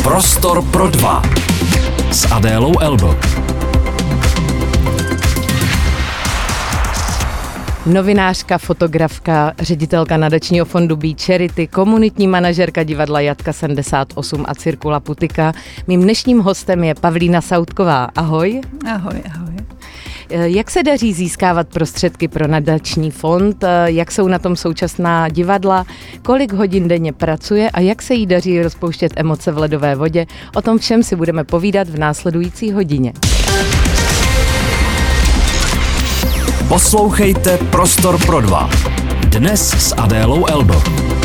Prostor pro dva s Adélou Elbl. Novinářka, fotografka, ředitelka nadačního fondu Be Charity, komunitní manažerka divadla Jatka 78 a Cirkula Putika. Mým dnešním hostem je Pavlína Sautková. Ahoj. Ahoj, ahoj. Jak se daří získávat prostředky pro nadační fond? Jak jsou na tom současná divadla? Kolik hodin denně pracuje a jak se jí daří rozpouštět emoce v ledové vodě? O tom všem si budeme povídat v následující hodině. Poslouchejte Prostor pro dva. Dnes s Adélou Elbl.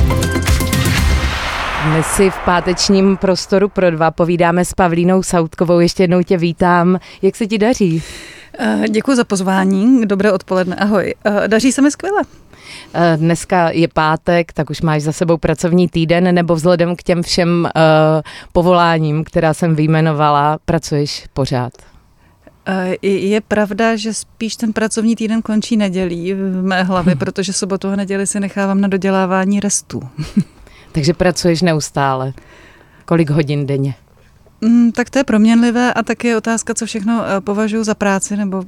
Dnes si v pátečním Prostoru pro dva povídáme s Pavlínou Sautkovou. Ještě jednou tě vítám. Jak se ti daří? Děkuji za pozvání. Dobré odpoledne. Ahoj. Daří se mi skvěle. Dneska je pátek, tak už máš za sebou pracovní týden, nebo vzhledem k těm všem povoláním, která jsem vyjmenovala, pracuješ pořád? Je pravda, že spíš ten pracovní týden končí nedělí v mé hlavě, protože sobotu a neděli si nechávám na dodělávání restů. Takže pracuješ neustále. Kolik hodin denně? Tak to je proměnlivé a taky je otázka, co všechno považuji za práci, nebo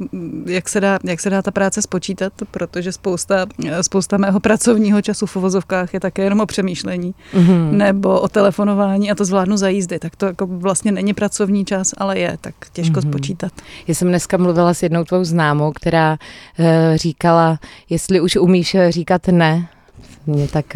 jak se dá ta práce spočítat, protože spousta mého pracovního času v uvozovkách je také jenom o přemýšlení nebo o telefonování a to zvládnu za jízdy. Tak to jako vlastně není pracovní čas, ale je, tak těžko spočítat. Já jsem dneska mluvila s jednou tvou známou, která říkala, jestli už umíš říkat ne, mě tak,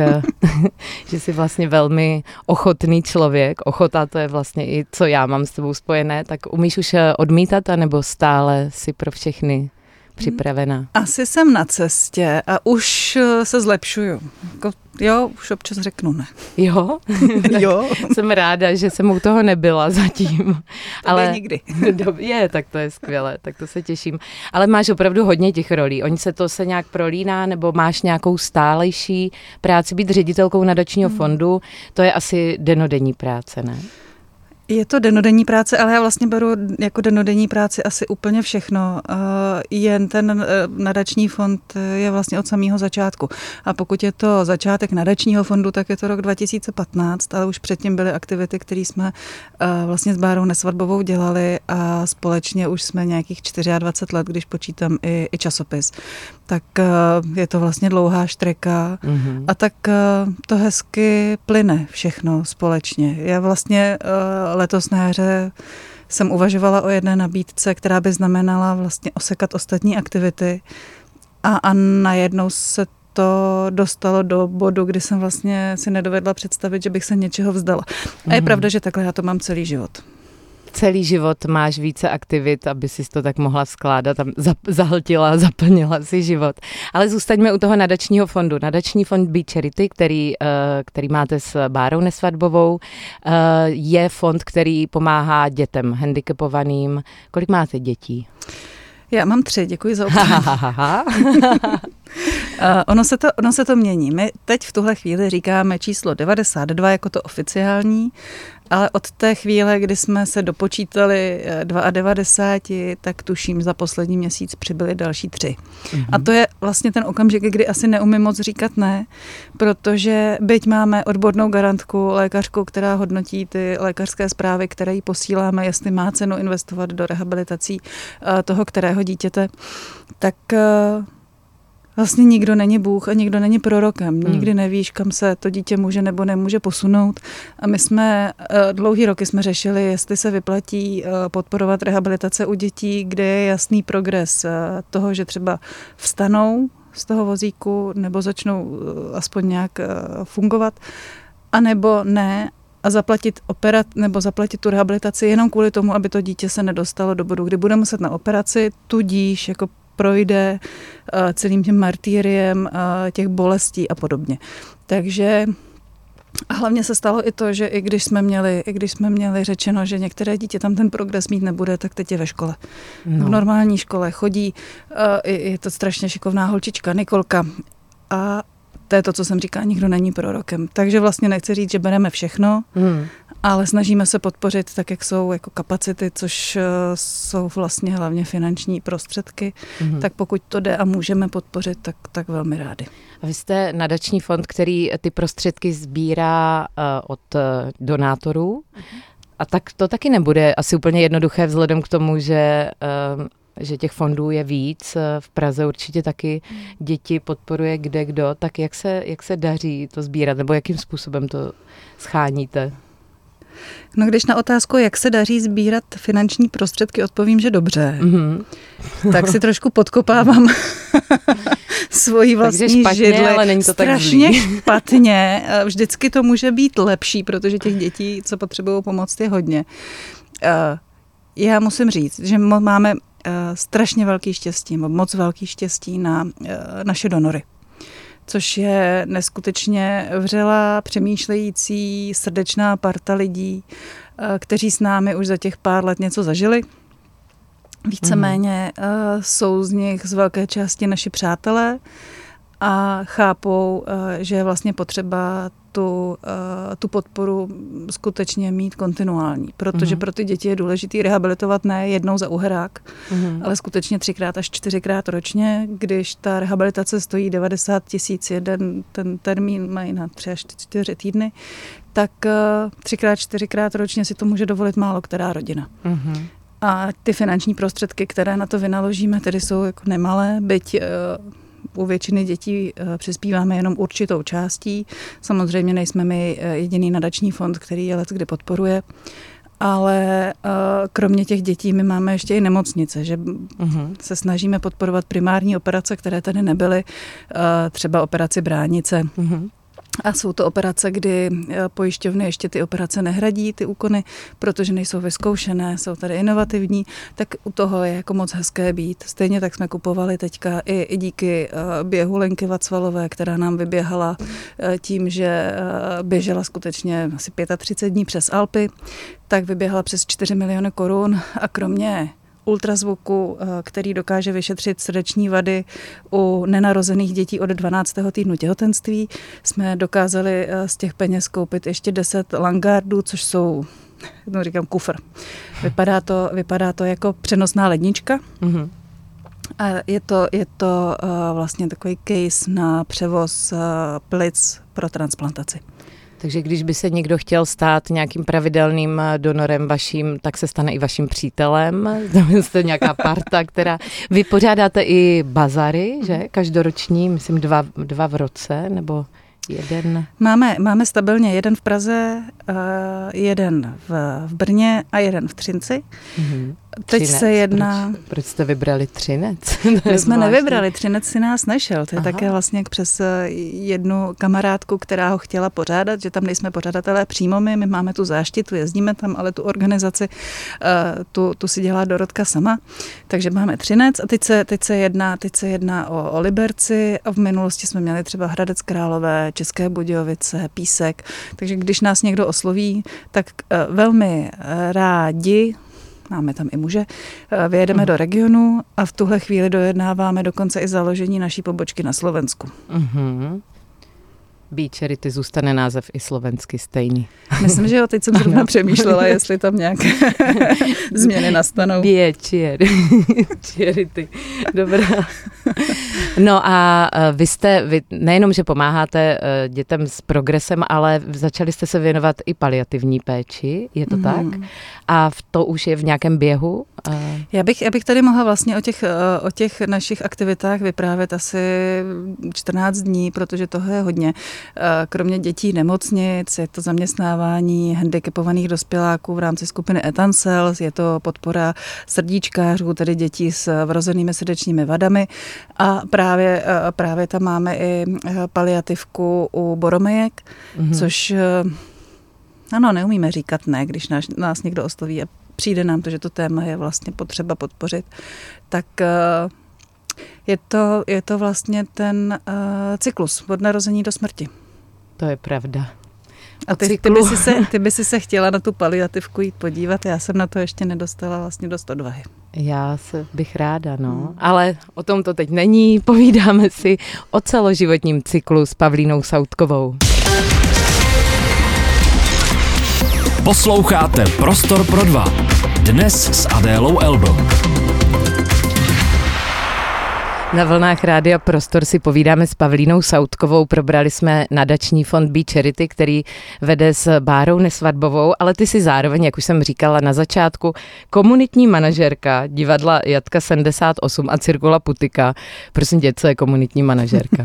že jsi vlastně velmi ochotný člověk. Ochota, to je vlastně i co já mám s tebou spojené. Tak umíš už odmítat, anebo stále si pro všechny připravená? Asi jsem na cestě a už se zlepšuju. Jo, už občas řeknu ne. Jo? Jo. Jsem ráda, že jsem u toho nebyla zatím. Ale nikdy. Tak to je skvělé, tak to se těším. Ale máš opravdu hodně těch rolí. To se nějak prolíná, nebo máš nějakou stálejší práci? Být ředitelkou nadačního fondu, to je asi dennodenní práce, ne? Je to dennodenní práce, ale já vlastně beru jako dennodenní práci asi úplně všechno. Jen ten nadační fond je vlastně od samého začátku. A pokud je to začátek nadačního fondu, tak je to rok 2015, ale už předtím byly aktivity, které jsme vlastně s Bárou Nesvadbovou dělali a společně už jsme nějakých 24 let, když počítám i časopis. Tak je to vlastně dlouhá štreka a tak to hezky plyne všechno společně. Já vlastně letos na jaře jsem uvažovala o jedné nabídce, která by znamenala vlastně osekat ostatní aktivity a najednou se to dostalo do bodu, kdy jsem vlastně si nedovedla představit, že bych se něčeho vzdala. A je pravda, že takhle já to mám celý život. Celý život máš více aktivit, aby si to tak mohla skládat a zahltila, zaplnila si život. Ale zůstaňme u toho nadačního fondu. Nadační fond Be Charity, který máte s Bárou Nesvadbovou, je fond, který pomáhá dětem handicapovaným. Kolik máte dětí? Já mám 3, děkuji za odpověď. Ono se to mění. My teď v tuhle chvíli říkáme číslo 92 jako to oficiální, ale od té chvíle, kdy jsme se dopočítali 92, tak tuším za poslední měsíc přibyly další 3. A to je vlastně ten okamžik, kdy asi neumím moc říkat ne, protože byť máme odbornou garantku, lékařku, která hodnotí ty lékařské zprávy, které jí posíláme, jestli má cenu investovat do rehabilitací toho kterého dítěte, tak vlastně nikdo není Bůh a nikdo není prorokem. Nikdy nevíš, kam se to dítě může nebo nemůže posunout. A my jsme dlouhý roky jsme řešili, jestli se vyplatí podporovat rehabilitace u dětí, kde je jasný progres toho, že třeba vstanou z toho vozíku nebo začnou aspoň nějak fungovat, anebo ne a zaplatit tu rehabilitaci jenom kvůli tomu, aby to dítě se nedostalo do bodu, kdy bude muset na operaci, tudíž jako projde celým tím martýriem těch bolestí a podobně. Takže a hlavně se stalo i to, že i když jsme měli řečeno, že některé dítě tam ten progres mít nebude, tak teď je ve škole. No. V normální škole chodí, je to strašně šikovná holčička Nikolka a to je to, co jsem říkala, nikdo není prorokem. Takže vlastně nechci říct, že bereme všechno, ale snažíme se podpořit tak, jak jsou jako kapacity, což jsou vlastně hlavně finanční prostředky, tak pokud to jde a můžeme podpořit, tak velmi rádi. A vy jste nadační fond, který ty prostředky sbírá od donátorů, A tak to taky nebude asi úplně jednoduché vzhledem k tomu, že těch fondů je víc. V Praze určitě taky děti podporuje kde kdo. Tak jak se daří to sbírat, nebo jakým způsobem to scháníte? No když na otázku, jak se daří sbírat finanční prostředky, odpovím, že dobře. Tak si trošku podkopávám svoji vlastní špatně, židli. Ale není to strašně tak zlý. špatně. Vždycky to může být lepší, protože těch dětí, co potřebují pomoct, je hodně. Já musím říct, že máme strašně velký štěstí, moc velký štěstí na naše donory. Což je neskutečně vřelá, přemýšlející, srdečná parta lidí, kteří s námi už za těch pár let něco zažili. Víceméně jsou z nich z velké části naši přátelé a chápou, že je vlastně potřeba tu podporu skutečně mít kontinuální, protože pro ty děti je důležitý rehabilitovat ne jednou za uherák, ale skutečně 3x až 4x ročně, když ta rehabilitace stojí 90 000, ten termín mají na 3 až 4 týdny, tak 3x, 4x ročně si to může dovolit málo která rodina. A ty finanční prostředky, které na to vynaložíme, tedy jsou jako nemalé, byť u většiny dětí přispíváme jenom určitou částí. Samozřejmě nejsme my jediný nadační fond, který je leckdy podporuje, ale kromě těch dětí my máme ještě i nemocnice, že se snažíme podporovat primární operace, které tady nebyly, třeba operaci bránice. A jsou to operace, kdy pojišťovny ještě ty operace nehradí, ty úkony, protože nejsou vyzkoušené, jsou tady inovativní, tak u toho je jako moc hezké být. Stejně tak jsme kupovali teďka i díky běhu Lenky Vacvalové, která nám vyběhala tím, že běžela skutečně asi 35 dní přes Alpy, tak vyběhala přes 4 miliony korun a kromě ultrazvuku, který dokáže vyšetřit srdeční vady u nenarozených dětí od 12. týdnu těhotenství, jsme dokázali z těch peněz koupit ještě 10 Langardů, což jsou, no říkám, kufr. Vypadá to jako přenosná lednička. A je to vlastně takový case na převoz plic pro transplantaci. Takže když by se někdo chtěl stát nějakým pravidelným donorem vaším, tak se stane i vaším přítelem. Jste nějaká parta, která... Vy pořádáte i bazary, že? Každoroční, myslím 2 v roce, nebo jeden? Máme stabilně jeden v Praze, jeden v Brně a jeden v Třinci. Teď Třinec, se jedná... Proč jste vybrali Třinec? My jsme nevybrali, Třinec si nás nešel. To je také vlastně přes jednu kamarádku, která ho chtěla pořádat, že tam nejsme pořadatelé přímo my máme tu záštitu, jezdíme tam, ale tu organizaci tu si dělá Dorotka sama. Takže máme Třinec a teď se jedná o Liberci a v minulosti jsme měli třeba Hradec Králové, České Budějovice, Písek. Takže když nás někdo osloví, tak velmi rádi, máme tam i muže, vyjedeme do regionu a v tuhle chvíli dojednáváme dokonce i založení naší pobočky na Slovensku. Be Charity zůstane název i slovensky stejný. Myslím, že jo, teď jsem zrovna přemýšlela, jestli tam nějaké změny nastanou. Be Charity, dobrá. No a vy nejenom, že pomáháte dětem s progresem, ale začali jste se věnovat i paliativní péči, je to tak? A to už je v nějakém běhu? Já bych tady mohla vlastně o těch našich aktivitách vyprávět asi 14 dní, protože toho je hodně. Kromě dětí nemocnic, je to zaměstnávání handicapovaných dospěláků v rámci skupiny Etancel, je to podpora srdíčkářů, tedy dětí s vrozenými srdečními vadami a právě tam máme i paliativku u boromejek, což ano, neumíme říkat ne, když nás někdo osloví a přijde nám to, že to téma je vlastně potřeba podpořit, tak je to vlastně ten cyklus od narození do smrti. To je pravda. A ty by si se chtěla na tu paliativku jít podívat, já jsem na to ještě nedostala vlastně dost odvahy. Já bych ráda, no. Ale o tom to teď není, povídáme si o celoživotním cyklu s Pavlínou Sautkovou. Posloucháte Prostor pro dva. Dnes s Adélou Elbl. Na vlnách Rádia Prostor si povídáme s Pavlínou Sautkovou, probrali jsme nadační fond Be Charity, který vede s Bárou Nesvadbovou, ale ty si zároveň, jak už jsem říkala na začátku, komunitní manažerka divadla Jatka 78 a Cirkula Putika. Prosím tě, co je komunitní manažerka?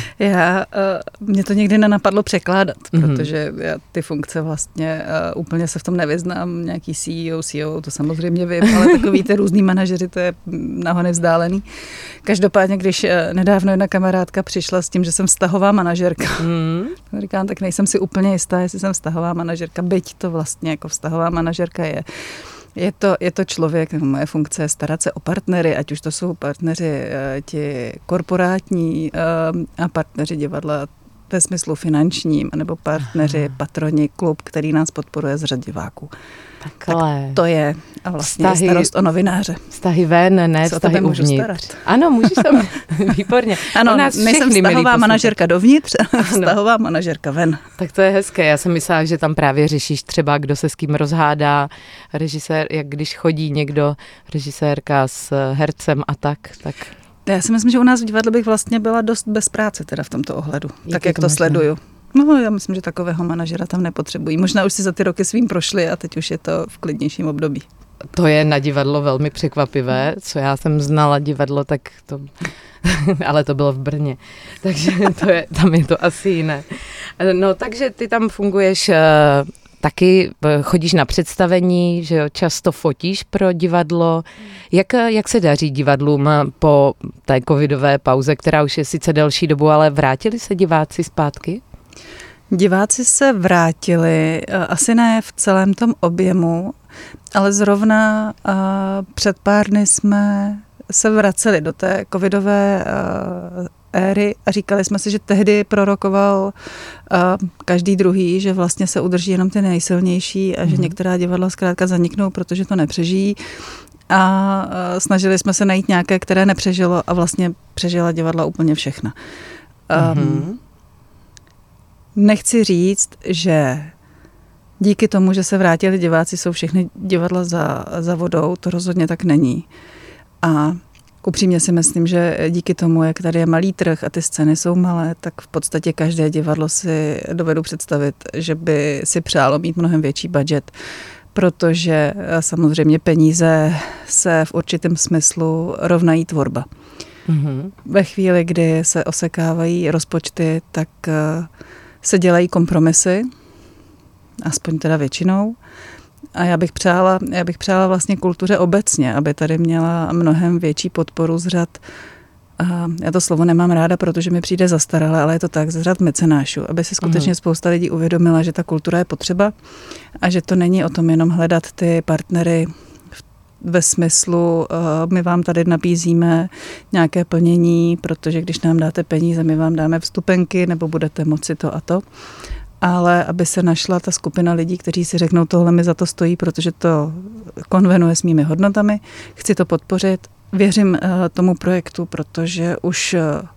Mě to nikdy nenapadlo překládat, protože já ty funkce vlastně úplně se v tom nevyznám, nějaký CEO, to samozřejmě vím, ale takový ty různý manažeři, to je nahony vzdálený. Každopádně, když nedávno jedna kamarádka přišla s tím, že jsem vztahová manažerka, říkám, tak nejsem si úplně jistá, jestli jsem vztahová manažerka, byť to vlastně jako vztahová manažerka je. Je to člověk, moje funkce je starat se o partnery, ať už to jsou partneři ti korporátní a partneři divadla ve smyslu finančním, nebo partneři, patroni, klub, který nás podporuje z řad diváků. Takhle. Tak to je a vlastně vztahy, starost o novináře. Vztahy ven, ne vztahy uvnitř. Ano, můžeš tam, výborně. Ano, nejsem vztahová manažerka dovnitř, vztahová manažerka ven. Tak to je hezké. Já jsem myslela, že tam právě řešíš třeba, kdo se s kým rozhádá, režisér, jak když chodí někdo, režisérka s hercem a tak. Já si myslím, že u nás v divadle bych vlastně byla dost bez práce teda v tomto ohledu, tak jak to sleduju. No, já myslím, že takového manažera tam nepotřebují. Možná už si za ty roky svým prošli a teď už je to v klidnějším období. To je na divadlo velmi překvapivé. Co já jsem znala divadlo, tak to... ale to bylo v Brně. Takže tam je to asi jiné. No, takže ty tam funguješ... Taky chodíš na představení, že jo, často fotíš pro divadlo. Jak se daří divadlům po té covidové pauze, která už je sice delší dobu, ale vrátili se diváci zpátky? Diváci se vrátili, asi ne v celém tom objemu, ale zrovna před pár dny jsme se vraceli do té covidové éry a říkali jsme si, že tehdy prorokoval každý druhý, že vlastně se udrží jenom ty nejsilnější a že některá divadla zkrátka zaniknou, protože to nepřežijí. A snažili jsme se najít nějaké, které nepřežilo a vlastně přežila divadla úplně všechna. Nechci říct, že díky tomu, že se vrátili diváci, jsou všechny divadla za vodou, to rozhodně tak není. A upřímně si myslím, že díky tomu, jak tady je malý trh a ty scény jsou malé, tak v podstatě každé divadlo si dovedu představit, že by si přálo mít mnohem větší budget, protože samozřejmě peníze se v určitém smyslu rovnají tvorba. Ve chvíli, kdy se osekávají rozpočty, tak se dělají kompromisy, aspoň teda většinou. A já bych přála vlastně kultuře obecně, aby tady měla mnohem větší podporu z řad, já to slovo nemám ráda, protože mi přijde zastaralé, ale je to tak, z řad mecenášů, aby si skutečně spousta lidí uvědomila, že ta kultura je potřeba a že to není o tom jenom hledat ty partnery ve smyslu, my vám tady nabízíme nějaké plnění, protože když nám dáte peníze, my vám dáme vstupenky nebo budete moci to a to. Ale aby se našla ta skupina lidí, kteří si řeknou, tohle mi za to stojí, protože to konvenuje s mými hodnotami, chci to podpořit, věřím tomu projektu, protože už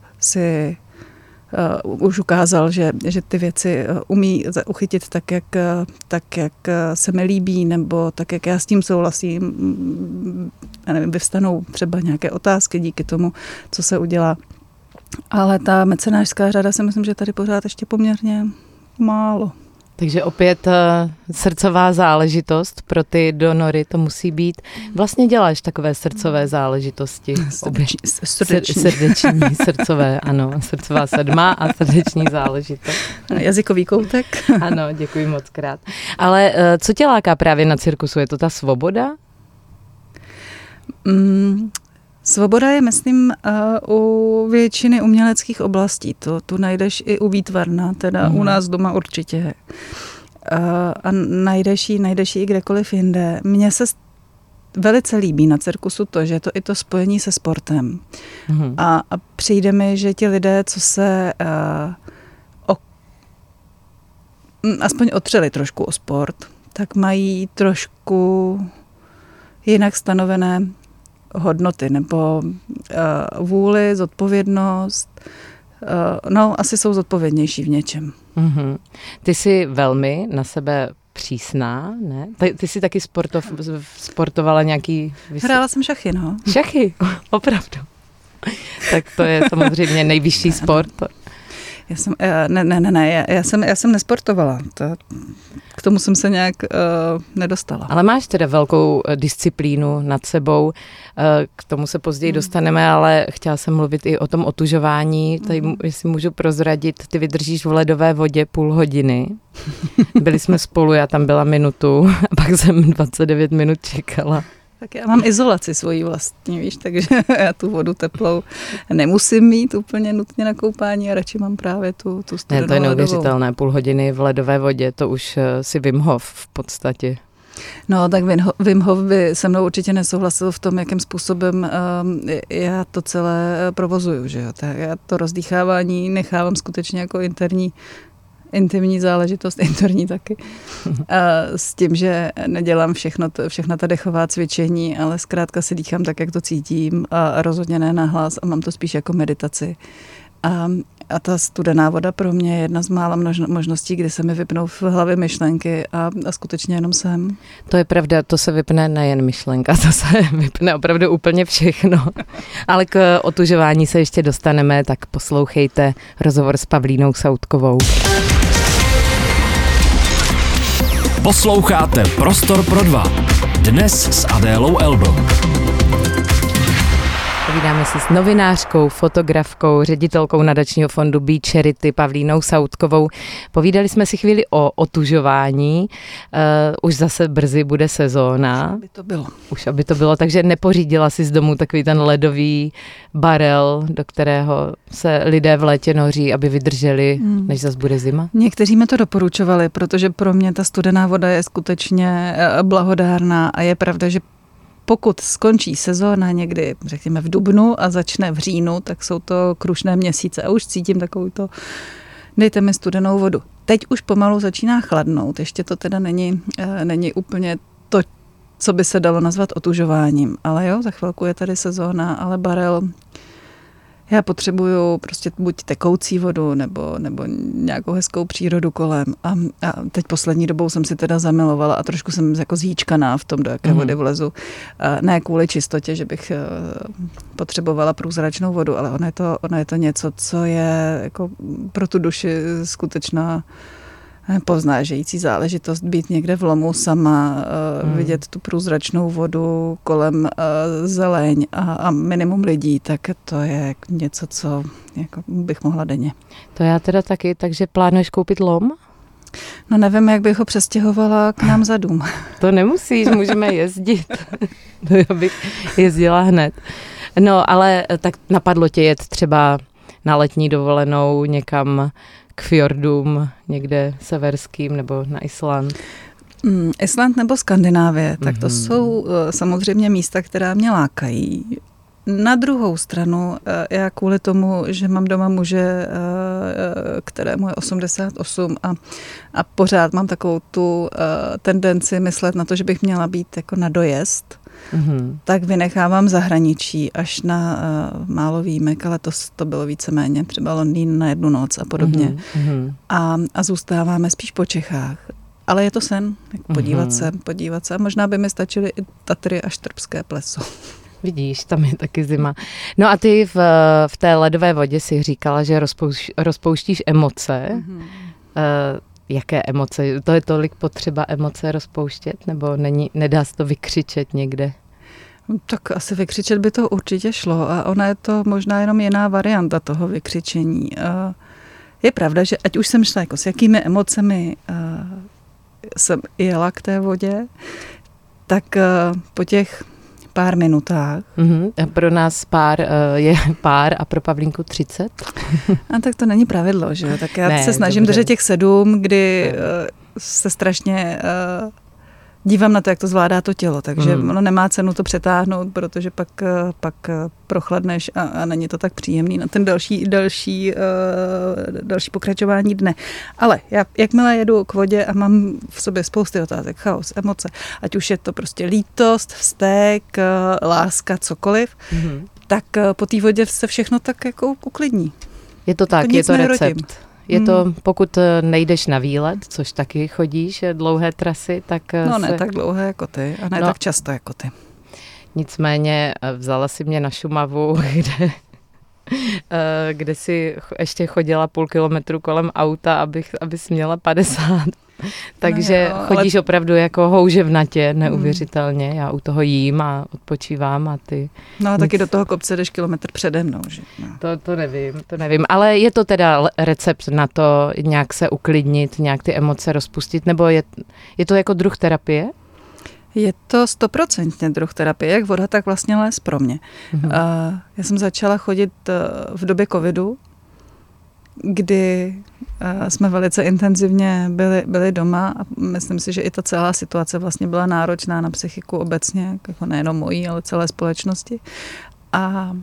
ukázal, že ty věci umí uchytit tak, jak se mi líbí, nebo tak, jak já s tím souhlasím. Já nevím, vyvstanou třeba nějaké otázky díky tomu, co se udělá. Ale ta mecenášská řada si myslím, že tady pořád ještě poměrně málo. Takže opět srdcová záležitost pro ty donory to musí být. Vlastně děláš takové srdcové záležitosti. Srdeční, srdcové, ano. Srdcová sedma a srdeční záležitost. Jazykový koutek. Ano, děkuji moc krát. Ale co tě láká právě na cirkusu? Je to ta svoboda? Svoboda je, myslím, u většiny uměleckých oblastí. To tu najdeš i u výtvarna, teda u nás doma určitě. A najdeš ji i kdekoliv jinde. Mně se velice líbí na cirkusu to, že je to i to spojení se sportem. A přijde mi, že ti lidé, co se aspoň otřeli trošku o sport, tak mají trošku jinak stanovené hodnoty nebo vůli, zodpovědnost. Asi jsou zodpovědnější v něčem. Ty jsi velmi na sebe přísná, ne? Ty jsi taky sportovala nějaký... Hrála jsem šachy, no. Šachy, opravdu. Tak to je samozřejmě nejvyšší sport. Já jsem nesportovala. K tomu jsem se nějak nedostala. Ale máš teda velkou disciplínu nad sebou, k tomu se později dostaneme, ale chtěla jsem mluvit i o tom otužování. Tady, jestli můžu prozradit, ty vydržíš v ledové vodě půl hodiny. Byli jsme spolu, já tam byla minutu a pak jsem 29 minut čekala. Tak já mám izolaci svoji vlastní, víš, takže já tu vodu teplou nemusím mít úplně nutně na koupání a radši mám právě tu studenou. Ne, to je neuvěřitelné, půl hodiny v ledové vodě, to už si Wim Hof v podstatě. No, tak Wim Hof by se mnou určitě nesouhlasil v tom, jakým způsobem já to celé provozuju, že jo. Tak já to rozdýchávání nechávám skutečně jako intimní záležitost, interní taky. A s tím, že nedělám všechna ta dechová cvičení, ale zkrátka si dýchám tak, jak to cítím a rozhodně ne nahlas a mám to spíš jako meditaci. A ta studená voda pro mě je jedna z mála možností, kdy se mi vypnou v hlavě myšlenky a skutečně jenom jsem. To je pravda, to se vypne nejen myšlenka, to se vypne opravdu úplně všechno. Ale k otužování se ještě dostaneme, tak poslouchejte rozhovor s Pavlínou Soutkovou. Posloucháte Prostor pro dva. Dnes s Adélou Elblou. Povídáme si s novinářkou, fotografkou, ředitelkou nadačního fondu Be Charity Pavlínou Soutkovou. Povídali jsme si chvíli o otužování. Už zase brzy bude sezóna. Už aby to bylo, takže nepořídila si z domu takový ten ledový barel, do kterého se lidé v létě noří, aby vydrželi, než zase bude zima? Někteří mi to doporučovali, protože pro mě ta studená voda je skutečně blahodárná a je pravda, že pokud skončí sezóna někdy, řekněme v dubnu a začne v říjnu, tak jsou to krušné měsíce a už cítím takovou to, dejte mi studenou vodu. Teď už pomalu začíná chladnout, ještě to teda není úplně to, co by se dalo nazvat otužováním, ale jo, za chvilku je tady sezóna, ale barel, já potřebuju prostě buď tekoucí vodu, nebo nějakou hezkou přírodu kolem. A teď poslední dobou jsem si teda zamilovala a trošku jsem jako zhýčkaná v tom, do jaké vody vlezu. Ne kvůli čistotě, že bych potřebovala průzračnou vodu, ale ono je to něco, co je jako pro tu duši skutečná povznášející záležitost, být někde v lomu sama, vidět tu průzračnou vodu kolem zeleň a minimum lidí, tak to je něco, co jako bych mohla denně. To já teda taky, takže plánuješ koupit lom? No nevím, jak bych ho přestěhovala k nám za dům. To nemusíš, můžeme jezdit. To já bych jezdila hned. No, ale tak napadlo tě jet třeba na letní dovolenou někam k fjordům, někde severským nebo na Island? Island nebo Skandinávie, tak to jsou samozřejmě místa, která mě lákají. Na druhou stranu, já kvůli tomu, že mám doma muže, kterému je 88 a pořád mám takovou tu tendenci myslet na to, že bych měla být jako na dojezd, tak vynechávám zahraničí až na málo výjimek, ale to bylo víceméně třeba Londýn na jednu noc a podobně. A zůstáváme spíš po Čechách. Ale je to sen, podívat se. A možná by mi stačily i Tatry a Štrbské pleso. Vidíš, tam je taky zima. No a ty v té ledové vodě si říkala, že rozpouštíš emoce. Jaké emoce? To je tolik potřeba emoce rozpouštět? Nebo nedá se to vykřičet někde? Tak asi vykřičet by to určitě šlo a ona je to možná jenom jiná varianta toho vykřičení. Je pravda, že ať už jsem šla jako s jakými emocemi jsem jela k té vodě, tak po těch pár minutách. Pro nás pár je pár a pro Pavlínku 30? A tak to není pravidlo, že jo? Tak já se snažím držet těch 7, kdy se strašně dívám na to, jak to zvládá to tělo, takže ono nemá cenu to přetáhnout, protože pak prochladneš a není to tak příjemný na ten další pokračování dne. Ale jakmile jedu k vodě a mám v sobě spousty otázek, chaos, emoce, ať už je to prostě lítost, vztek, láska, cokoliv, tak po té vodě se všechno tak jako uklidní. Je to tak, je to recept. Je to, pokud nejdeš na výlet, což taky chodíš, dlouhé trasy, tak... No ne tak dlouhé jako ty a ne tak často jako ty. Nicméně vzala si mě na Šumavu, kde kde si ještě chodila 0,5 kilometru kolem auta, abys měla 50. Takže no jo, chodíš opravdu jako houževnatě, neuvěřitelně. Já u toho jím a odpočívám a ty... No a taky do toho kopce jdeš kilometr přede mnou, že? No. To nevím. Ale je to teda recept na to nějak se uklidnit, nějak ty emoce rozpustit, nebo je to jako druh terapie? Je to 100% druh terapie, jak voda, tak vlastně les pro mě. Já jsem začala chodit v době covidu, kdy jsme velice intenzivně byli doma a myslím si, že i ta celá situace vlastně byla náročná na psychiku obecně, jako nejenom mojí, ale celé společnosti. A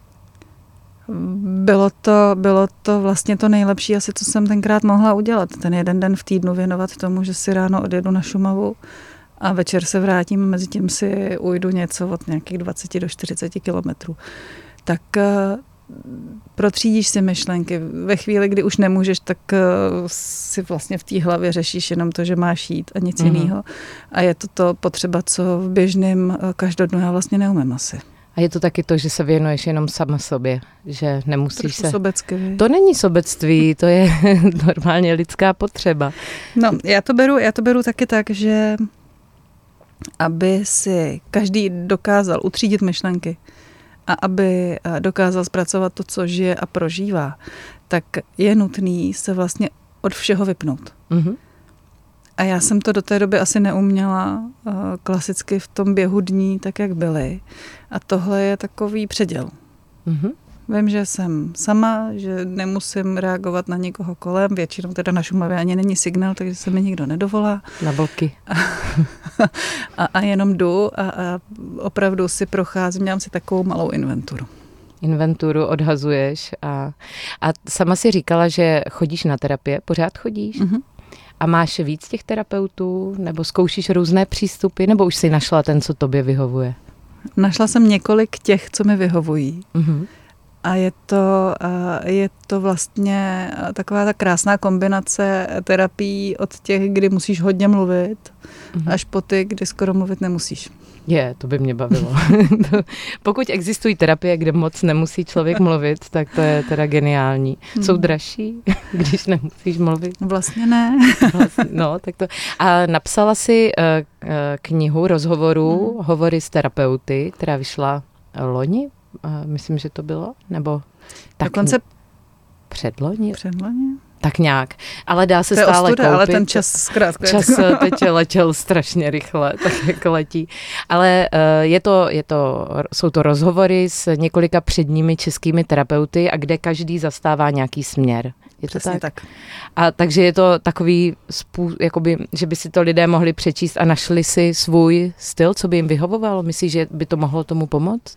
bylo to vlastně to nejlepší asi, co jsem tenkrát mohla udělat. Ten jeden den v týdnu věnovat tomu, že si ráno odjedu na Šumavu a večer se vrátím, mezi tím si ujdu něco od nějakých 20 do 40 kilometrů. Tak protřídíš si myšlenky. Ve chvíli, kdy už nemůžeš, tak si vlastně v té hlavě řešíš jenom to, že máš jít a nic jiného. A je to potřeba, co v běžném každodnu já vlastně neumím asi. A je to taky to, že se věnuješ jenom sama sobě, že nemusíš trošku se... sobecky. To není sobectví, to je normálně lidská potřeba. No, já to beru taky tak, že aby si každý dokázal utřídit myšlenky a aby dokázal zpracovat to, co žije a prožívá, tak je nutný se vlastně od všeho vypnout. Mm-hmm. A já jsem to do té doby asi neuměla klasicky v tom běhu dní, tak jak byly. A tohle je takový předěl. Mm-hmm. Vím, že jsem sama, že nemusím reagovat na nikoho kolem, většinou teda na Šumavě ani není signál, takže se mi nikdo nedovolá. Na vlky. A jenom jdu a opravdu si procházím, dělám si takovou malou inventuru odhazuješ a sama si říkala, že chodíš na terapie, pořád chodíš? Mm-hmm. A máš víc těch terapeutů, nebo zkoušíš různé přístupy, nebo už jsi našla ten, co tobě vyhovuje? Našla jsem několik těch, co mi vyhovují. Mm-hmm. A je to vlastně taková ta krásná kombinace terapií od těch, kdy musíš hodně mluvit, až po ty, kdy skoro mluvit nemusíš. To by mě bavilo. Pokud existují terapie, kde moc nemusí člověk mluvit, tak to je teda geniální. Jsou dražší, když nemusíš mluvit? Vlastně ne. No, tak to. A napsala si knihu rozhovorů, Hovory s terapeuty, která vyšla loni? Myslím, že to bylo, nebo dokonce předloni. Předloni? Tak nějak. Ale dá se to stále ostuda, koupit. Ale ten čas zkrátka. Čas teď letěl strašně rychle, tak jak letí. Ale jsou to rozhovory s několika předními českými terapeuty a kde každý zastává nějaký směr. Je to tak? A takže je to takový jakoby, že by si to lidé mohli přečíst a našli si svůj styl, co by jim vyhovovalo. Myslíš, že by to mohlo tomu pomoct?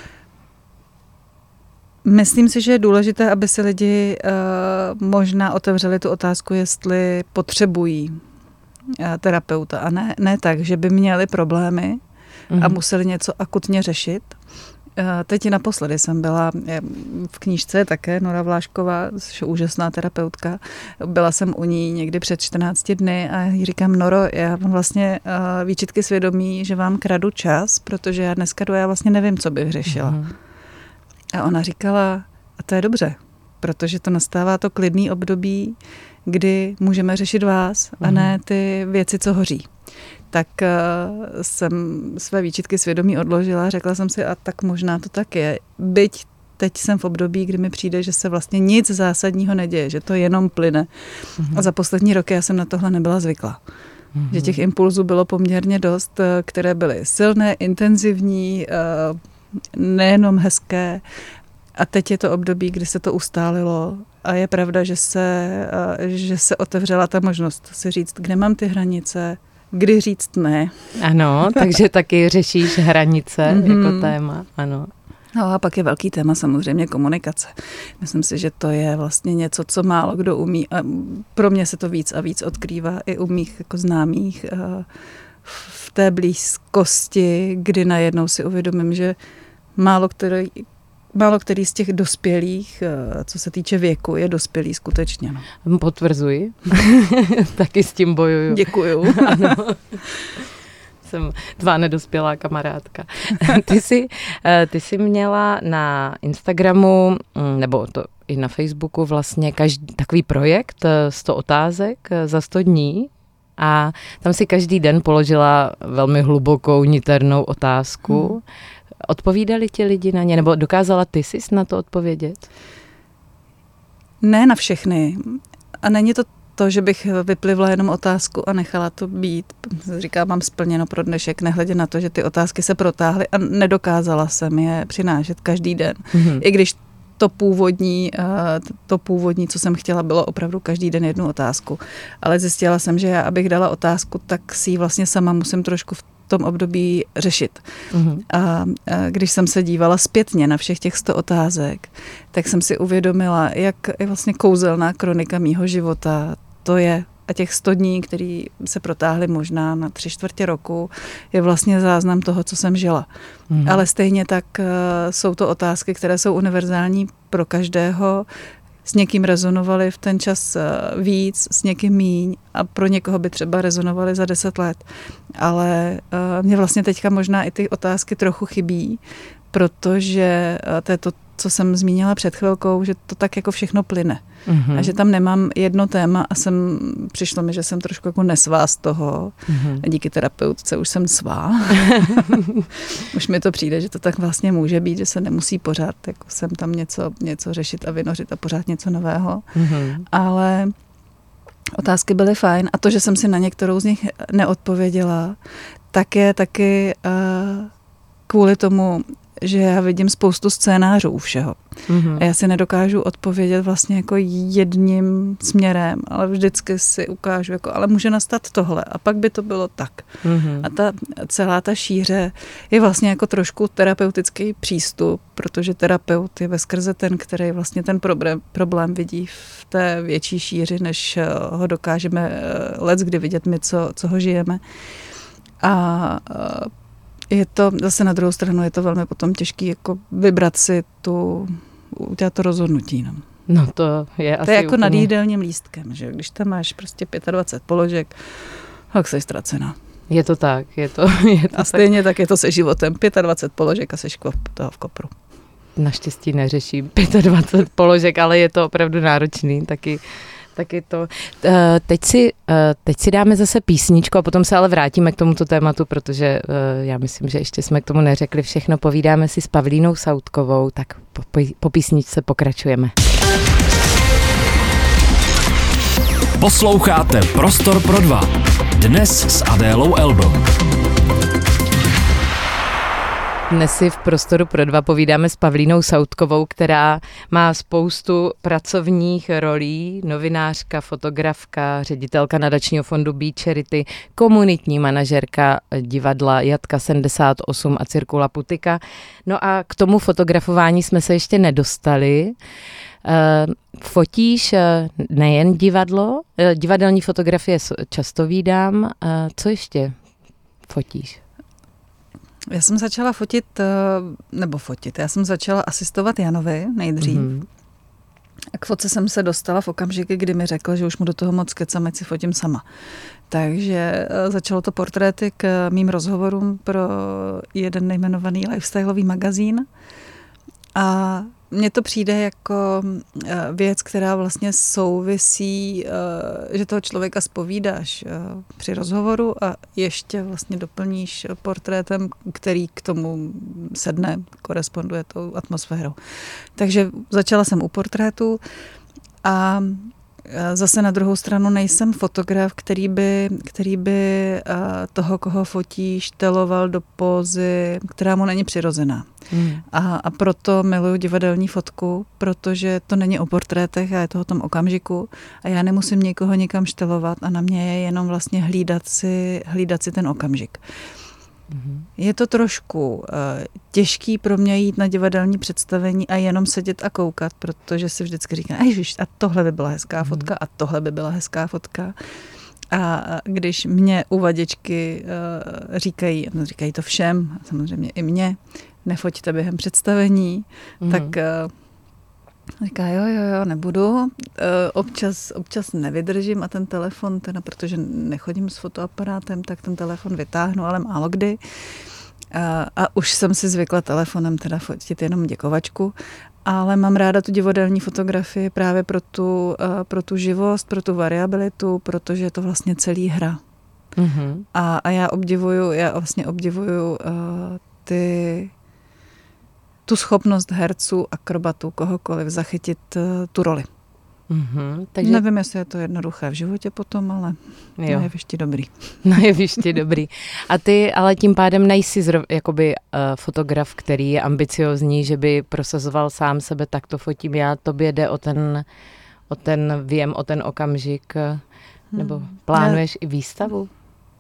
Myslím si, že je důležité, aby si lidi možná otevřeli tu otázku, jestli potřebují terapeuta. A ne tak, že by měli problémy a museli něco akutně řešit. Teď naposledy jsem byla v knížce také, Nora Vlášková, což je úžasná terapeutka. Byla jsem u ní někdy před 14 dny a jí říkám, Noro, já mám vlastně výčitky svědomí, že vám kradu čas, protože já dneska já vlastně nevím, co bych řešila. A ona říkala, a to je dobře, protože to nastává to klidný období, kdy můžeme řešit vás a ne ty věci, co hoří. Tak jsem své výčitky svědomí odložila, řekla jsem si, a tak možná to tak je. Byť teď jsem v období, kdy mi přijde, že se vlastně nic zásadního neděje, že to jenom plyne. A za poslední roky já jsem na tohle nebyla zvyklá. Že těch impulzů bylo poměrně dost, které byly silné, intenzivní, nejenom hezké. A teď je to období, kdy se to ustálilo a je pravda, že se otevřela ta možnost si říct, kde mám ty hranice, kdy říct ne. Ano, takže taky řešíš hranice jako téma, ano. No a pak je velký téma samozřejmě komunikace. Myslím si, že to je vlastně něco, co málo kdo umí a pro mě se to víc a víc odkrývá i u mých jako známých v té blízkosti, kdy najednou si uvědomím, že málo který z těch dospělých, co se týče věku, je dospělý skutečně. No. Potvrzuji. Taky s tím bojuju. Děkuju. Ano. Jsem tvá nedospělá kamarádka. Ty jsi měla na Instagramu, nebo to i na Facebooku vlastně takový projekt 100 otázek za 100 dní a tam si každý den položila velmi hlubokou, niternou otázku. Odpovídali ti lidi na ně, nebo dokázala ty si na to odpovědět? Ne na všechny. A není to, že bych vyplivla jenom otázku a nechala to být. Říkám, mám splněno pro dnešek, nehledě na to, že ty otázky se protáhly a nedokázala jsem je přinášet každý den. I když to původní, co jsem chtěla, bylo opravdu každý den jednu otázku. Ale zjistila jsem, že já, abych dala otázku, tak si ji vlastně sama musím trošku v tom období řešit. A když jsem se dívala zpětně na všech těch 100 otázek, tak jsem si uvědomila, jak je vlastně kouzelná kronika mýho života to je. A těch 100 dní, které se protáhly možná na 3/4 roku, je vlastně záznam toho, co jsem žila. Ale stejně tak jsou to otázky, které jsou univerzální pro každého. S někým rezonovaly v ten čas víc, s někým míň a pro někoho by třeba rezonovaly za 10 let. Ale mě vlastně teďka možná i ty otázky trochu chybí, protože to je to, co jsem zmínila před chvilkou, že to tak jako všechno plyne. A že tam nemám jedno téma a přišlo mi, že jsem trošku jako nesvá z toho. A díky terapeutce už jsem svá. Už mi to přijde, že to tak vlastně může být, že se nemusí pořád jako sem tam něco řešit a vynořit a pořád něco nového. Ale otázky byly fajn a to, že jsem si na některou z nich neodpověděla, tak je taky kvůli tomu, že já vidím spoustu scénářů všeho. A já si nedokážu odpovědět vlastně jako jedním směrem, ale vždycky si ukážu, jako, ale může nastat tohle a pak by to bylo tak. A celá ta šíře je vlastně jako trošku terapeutický přístup, protože terapeut je veskrze ten, který vlastně ten problém vidí v té větší šíři, než ho dokážeme leckdy vidět my, co ho žijeme. A je to, zase na druhou stranu, je to velmi potom těžký jako vybrat si udělat to rozhodnutí. No to je asi to je jako úplně... nad jídelním lístkem, že když tam máš prostě 25 položek, tak jsi ztracená. Je to tak. A stejně tak je to se životem. 25 položek a seš toho v kopru. Naštěstí neřeším 25 položek, ale je to opravdu náročný taky to. Teď si dáme zase písničku a potom se ale vrátíme k tomuto tématu, protože já myslím, že ještě jsme k tomu neřekli všechno. Povídáme si s Pavlínou Sautkovou, tak po písničce pokračujeme. Posloucháte Prostor pro dva. Dnes s Adélou Elbl. Dnes si v Prostoru pro dva povídáme s Pavlínou Sautkovou, která má spoustu pracovních rolí, novinářka, fotografka, ředitelka nadačního fondu Be Charity, komunitní manažerka divadla Jatka 78 a Cirkula Putika. No a k tomu fotografování jsme se ještě nedostali. Fotíš nejen divadlo, divadelní fotografie často vídám. Co ještě fotíš? Já jsem začala já jsem začala asistovat Janovi nejdřív. A k fotce jsem se dostala v okamžiku, kdy mi řekl, že už mu do toho moc kecám, ať si fotím sama. Takže začalo to portréty k mým rozhovorům pro jeden nejmenovaný lifestyleový magazín. A mně to přijde jako věc, která vlastně souvisí, že toho člověka zpovídáš při rozhovoru a ještě vlastně doplníš portrétem, který k tomu sedne, koresponduje tou atmosférou. Takže začala jsem u portrétu a zase na druhou stranu nejsem fotograf, který by toho, koho fotí, šteloval do pózy, která mu není přirozená. A proto miluju divadelní fotku, protože to není o portrétech a je to o tom okamžiku a já nemusím někoho nikam štelovat a na mě je jenom vlastně hlídat si ten okamžik. Je to trošku těžký pro mě jít na divadelní představení a jenom sedět a koukat, protože si vždycky říkám, ježiš, a tohle by byla hezká fotka a tohle by byla hezká fotka. A když mě uvaděčky říkají to všem, samozřejmě i mě, nefoťte během představení, tak Říká, jo, nebudu. Občas nevydržím a ten telefon, teda protože nechodím s fotoaparátem, tak ten telefon vytáhnu, ale málo kdy. A už jsem si zvykla telefonem teda fotit jenom děkovačku, ale mám ráda tu divadelní fotografii právě pro tu živost, pro tu variabilitu, protože je to vlastně celý hra. Mm-hmm. A já vlastně obdivuju tu schopnost herců, akrobatů, kohokoliv zachytit tu roli. Mm-hmm, takže... Nevím, jestli je to jednoduché v životě potom, ale na jevišti dobrý. Na jevišti dobrý. A ty ale tím pádem nejsi jakoby fotograf, který je ambiciozní, že by prosazoval sám sebe, tak to fotím já, tobě jde o ten věm, o ten okamžik, nebo plánuješ i výstavu?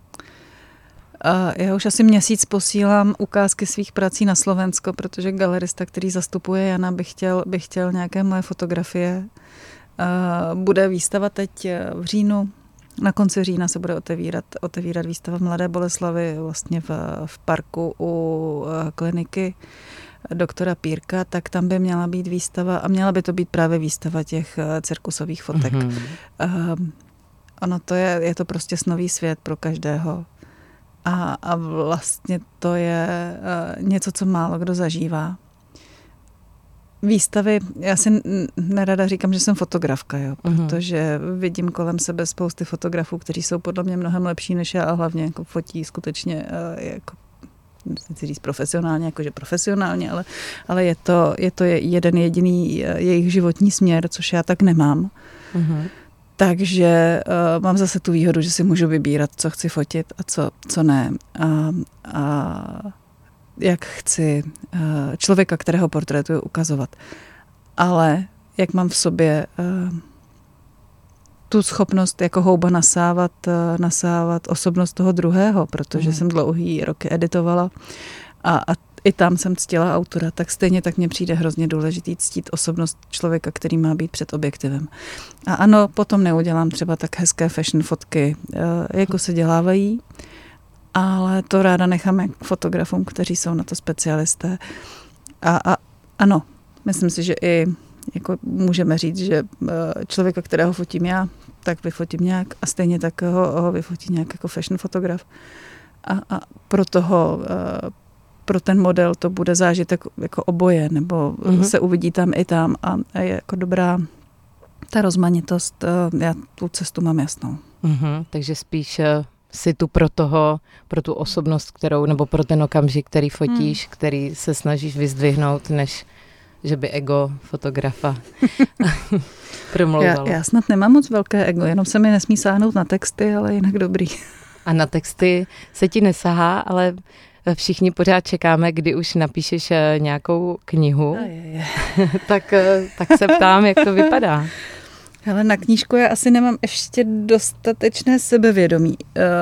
Já už asi měsíc posílám ukázky svých prací na Slovensko, protože galerista, který zastupuje Jana, by chtěl nějaké moje fotografie. Bude výstava teď v říjnu. Na konci října se bude otevírat výstava v Mladé Boleslavi, vlastně v parku u kliniky doktora Pírka, tak tam by měla být výstava a měla by to být právě výstava těch cirkusových fotek. Mm-hmm. Ono to je to prostě snový svět pro každého. A vlastně to je něco, co málo kdo zažívá. Výstavy, já si nerada říkám, že jsem fotografka, jo, protože vidím kolem sebe spousty fotografů, kteří jsou podle mě mnohem lepší než já a hlavně jako fotí skutečně jako, nechci říct profesionálně, jakože profesionálně, ale je to jeden jediný jejich životní směr, což já tak nemám. Mm-hmm. Takže mám zase tu výhodu, že si můžu vybírat, co chci fotit a co ne. A jak chci člověka, kterého portrétuju, ukazovat. Ale jak mám v sobě tu schopnost jako houba nasávat osobnost toho druhého, protože jsem dlouhý roky editovala a i tam jsem ctila autora, tak stejně tak mně přijde hrozně důležitý ctít osobnost člověka, který má být před objektivem. A ano, potom neudělám třeba tak hezké fashion fotky, jako se dělávají, ale to ráda necháme fotografům, kteří jsou na to specialisté. A ano, myslím si, že i jako můžeme říct, že člověka, kterého fotím já, tak vyfotím nějak a stejně tak ho vyfotí nějak jako fashion fotograf. A pro ten model to bude zážitek jako oboje, nebo se uvidí tam i tam a je jako dobrá ta rozmanitost. Já tu cestu mám jasnou. Takže spíš si tu pro tu osobnost, kterou, nebo pro ten okamžik, který fotíš, který se snažíš vyzdvihnout, než že by ego fotografa promlouvalo. Já snad nemám moc velké ego, jenom se mi nesmí sáhnout na texty, ale jinak dobrý. A na texty se ti nesahá, ale všichni pořád čekáme, kdy už napíšeš nějakou knihu. tak se ptám, jak to vypadá. Ale na knížku já asi nemám ještě dostatečné sebevědomí.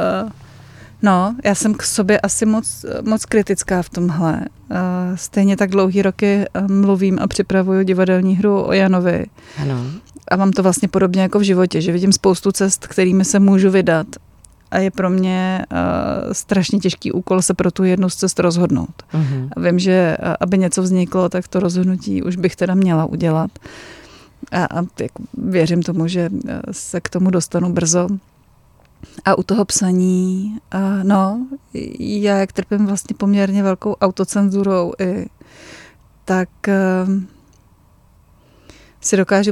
Já jsem k sobě asi moc kritická v tomhle. Stejně tak dlouhý roky mluvím a připravuju divadelní hru o Janovi. Ano. A mám to vlastně podobně jako v životě, že vidím spoustu cest, kterými se můžu vydat. A je pro mě strašně těžký úkol se pro tu jednu z cest rozhodnout. A vím, že aby něco vzniklo, tak to rozhodnutí už bych teda měla udělat. A věřím tomu, že se k tomu dostanu brzo. A u toho psaní, já jak trpím vlastně poměrně velkou autocenzurou, tak si dokážu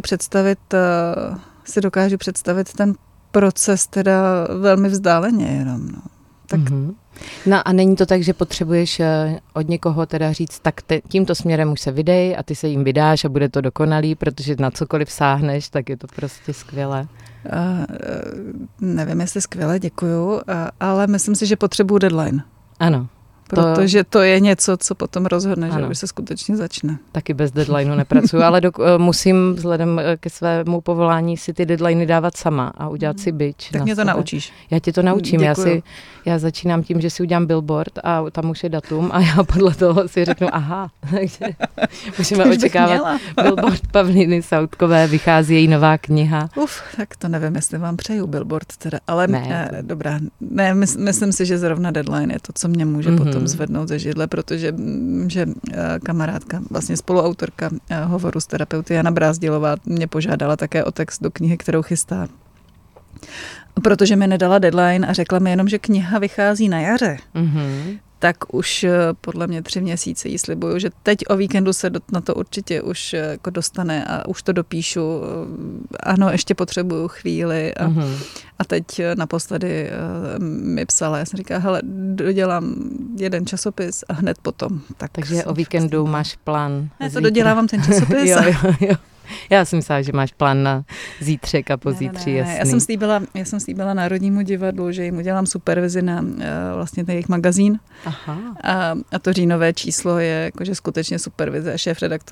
představit ten proces teda velmi vzdáleně jenom. Tak. No a není to tak, že potřebuješ od někoho teda říct, tak tímto směrem už se vydej a ty se jim vydáš a bude to dokonalý, protože na cokoliv sáhneš, tak je to prostě skvělé. Nevím, jestli skvěle, děkuju, ale myslím si, že potřebuju deadline. Ano. Protože to je něco, co potom rozhodne, že už se skutečně začne. Taky bez deadlineu nepracuju, ale musím vzhledem ke svému povolání si ty deadliny dávat sama a udělat si bič. Tak mě to naučíš. Já ti to naučím. Já začínám tím, že si udělám billboard a tam už je datum a já podle toho si řeknu aha. Takže můžeme očekávat billboard Pavlíny Sautkové, vychází její nová kniha. Tak to nevím, jestli vám přeju billboard teda, ale dobrá. Ne, myslím si, že zrovna deadline je to, co mě může potom potom zvednout ze židle, protože že kamarádka, vlastně spoluautorka hovoru s terapeuty Jana Brázdilová mě požádala také o text do knihy, kterou chystá. Protože mi nedala deadline a řekla mi jenom, že kniha vychází na jaře. Tak už podle mě 3 měsíce jí slibuju, že teď o víkendu se na to určitě už jako dostane a už to dopíšu. Ano, ještě potřebuju chvíli a teď naposledy mi psala, já jsem říkala, hele, dodělám 1 časopis a hned potom. Takže o víkendu máš plán. Ne, to dodělávám ten časopis. jo. Já jsem myslela, že máš plán na zítřek a pozítří, jasný. Já jsem slíbila Národnímu divadlu, že jim udělám supervizi na vlastně ten jejich magazín. Aha. A to říjnové číslo je jakože skutečně supervize a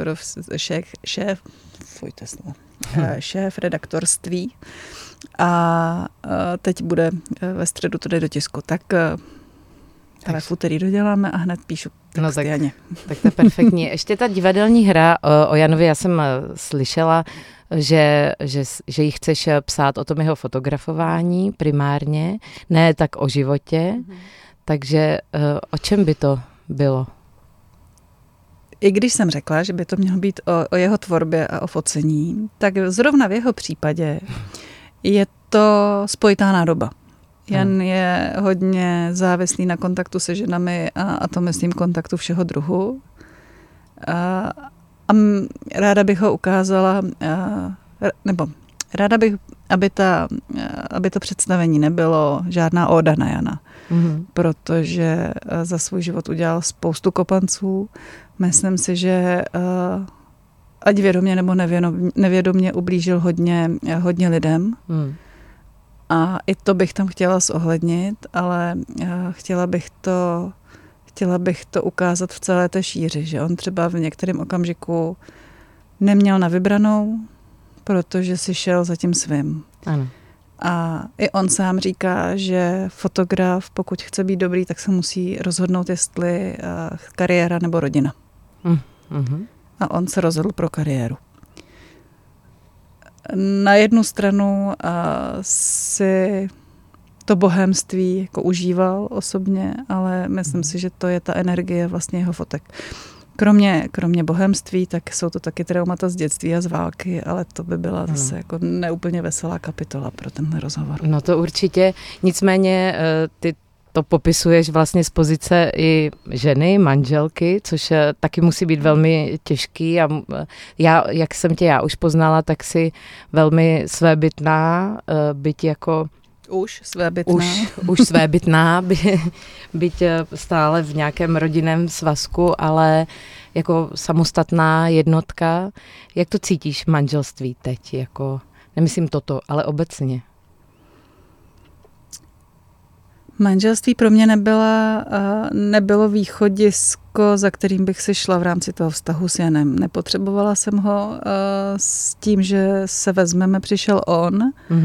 šéf redaktorství. A teď bude ve středu to jde do tisku. Tak v úterý doděláme a hned píšu. Tak to je perfektní. Ještě ta divadelní hra o Janovi, já jsem slyšela, že ji chceš psát o tom jeho fotografování primárně, ne tak o životě. Takže o čem by to bylo? I když jsem řekla, že by to mělo být o jeho tvorbě a o focení, tak zrovna v jeho případě je to spojitá nádoba. Jan je hodně závislý na kontaktu se ženami a to myslím kontaktu všeho druhu. A ráda bych ho ukázala, nebo ráda bych, aby to představení nebylo žádná óda na Jana, protože za svůj život udělal spoustu kopanců. Myslím si, že ať vědomě nebo nevědomě ublížil hodně lidem. A i to bych tam chtěla zohlednit, ale chtěla bych to ukázat v celé té šíři, že on třeba v některém okamžiku neměl na vybranou, protože si šel za tím svým. Ano. A i on sám říká, že fotograf, pokud chce být dobrý, tak se musí rozhodnout, jestli kariéra nebo rodina. A on se rozhodl pro kariéru. Na jednu stranu si to bohémství jako užíval osobně, ale myslím si, že to je ta energie vlastně jeho fotek. Kromě bohémství, tak jsou to taky traumata z dětství a z války, ale to by byla zase jako neúplně veselá kapitola pro tenhle rozhovor. No to určitě, nicméně ty to popisuješ vlastně z pozice i ženy, manželky, což taky musí být velmi těžký a jak jsem tě já už poznala, tak si velmi svébytná, byť jako Už svébytná, byť stále v nějakém rodinném svazku, ale jako samostatná jednotka. Jak to cítíš v manželství teď? Jako, nemyslím toto, ale obecně. Manželství pro mě nebylo východisko, za kterým bych si šla v rámci toho vztahu s Janem. Nepotřebovala jsem ho s tím, že se vezmeme, přišel on.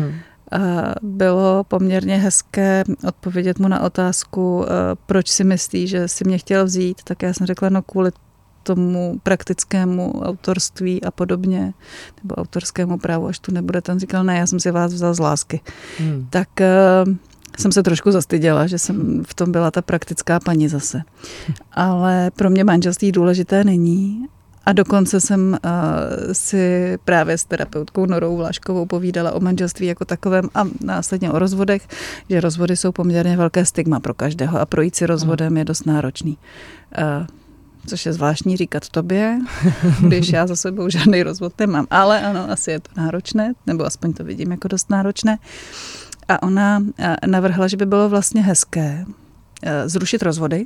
Bylo poměrně hezké odpovědět mu na otázku, proč si myslí, že si mě chtěl vzít. Tak já jsem řekla, no kvůli tomu praktickému autorství a podobně, nebo autorskému právu, až tu nebude. Ten říkal, ne, já jsem si vás vzal z lásky. Tak jsem se trošku zastyděla, že jsem v tom byla ta praktická paní zase. Ale pro mě manželství důležité není. A dokonce jsem si právě s terapeutkou Norou Vláškovou povídala o manželství jako takovém a následně o rozvodech, že rozvody jsou poměrně velké stigma pro každého a projít si rozvodem je dost náročný. Což je zvláštní říkat tobě, když já za sebou žádný rozvod nemám. Ale ano, asi je to náročné, nebo aspoň to vidím jako dost náročné. A ona navrhla, že by bylo vlastně hezké zrušit rozvody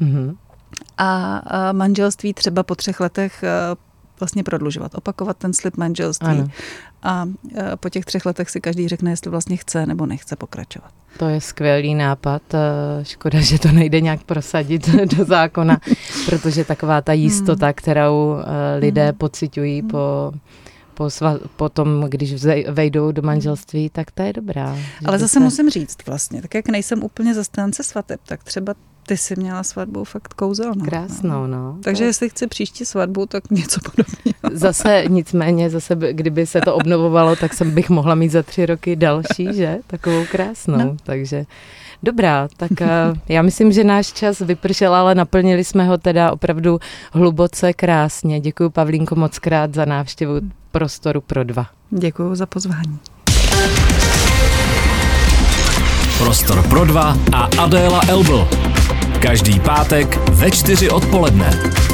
a manželství třeba po 3 letech vlastně prodlužovat, opakovat ten slib manželství. Ano. A po těch 3 letech si každý řekne, jestli vlastně chce nebo nechce pokračovat. To je skvělý nápad. Škoda, že to nejde nějak prosadit do zákona, protože taková ta jistota, kterou lidé pociťují po tom, když vejdou do manželství, tak ta je dobrá. Ale zase musím říct vlastně, tak jak nejsem úplně zastánce svateb, tak třeba Ty jsi měla svatbu fakt kouzelnou. Krásnou, no. Takže jestli chci příští svatbu, tak něco podobného. Zase, kdyby se to obnovovalo, tak bych mohla mít za 3 roky další, že? Takovou krásnou. No. Takže dobrá, tak já myslím, že náš čas vypršel, ale naplnili jsme ho teda opravdu hluboce krásně. Děkuji, Pavlínko, moc krát za návštěvu Prostoru pro 2. Děkuji za pozvání. Prostor pro 2 a Adéla Elbl. Každý pátek ve 4 odpoledne.